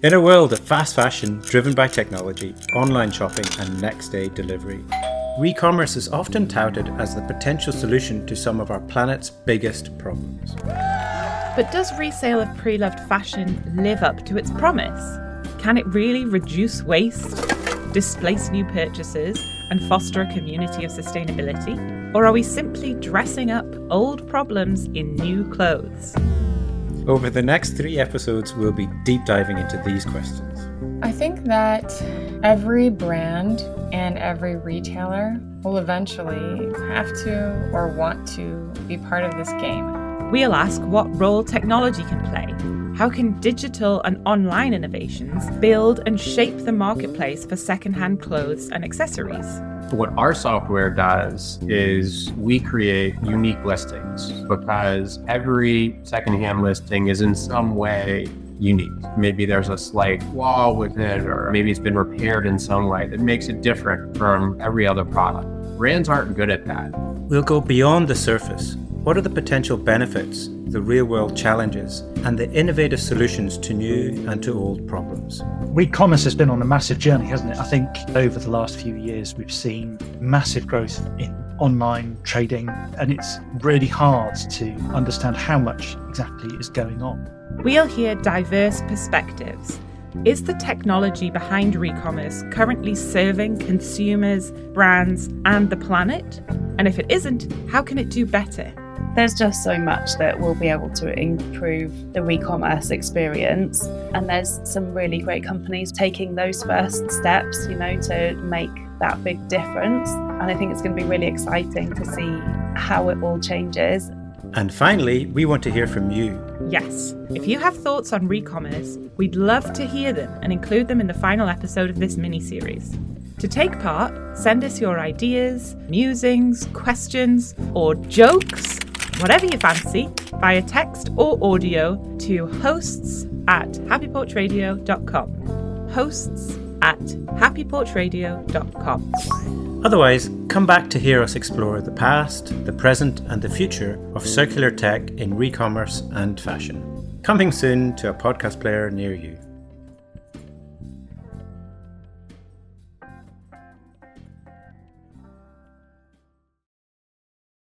In a world of fast fashion driven by technology, online shopping and next day delivery, re-commerce is often touted as the potential solution to some of our planet's biggest problems. But does resale of pre-loved fashion live up to its promise? Can it really reduce waste, displace new purchases, and foster a community of sustainability? Or are we simply dressing up old problems in new clothes? Over the next 3 episodes, we'll be deep diving into these questions. I think that every brand and every retailer will eventually have to or want to be part of this game. We'll ask what role technology can play. How can digital and online innovations build and shape the marketplace for secondhand clothes and accessories? What our software does is we create unique listings because every secondhand listing is in some way unique. Maybe there's a slight flaw with it, or maybe it's been repaired in some way that makes it different from every other product. Brands aren't good at that. We'll go beyond the surface. What are the potential benefits, the real-world challenges, and the innovative solutions to new and to old problems? Re-commerce has been on a massive journey, hasn't it? I think over the last few years, we've seen massive growth in online trading, and it's really hard to understand how much exactly is going on. We'll hear diverse perspectives. Is the technology behind re-commerce currently serving consumers, brands, and the planet? And if it isn't, how can it do better? There's just so much that we'll be able to improve the re-commerce experience. And there's some really great companies taking those first steps, to make that big difference. And I think it's going to be really exciting to see how it all changes. And finally, we want to hear from you. Yes, if you have thoughts on re-commerce, we'd love to hear them and include them in the final episode of this mini-series. To take part, send us your ideas, musings, questions, or jokes, whatever you fancy, via text or audio to hosts@happyporchradio.com. hosts@happyporchradio.com. Otherwise, come back to hear us explore the past, the present, and the future of circular tech in re-commerce and fashion. Coming soon to a podcast player near you.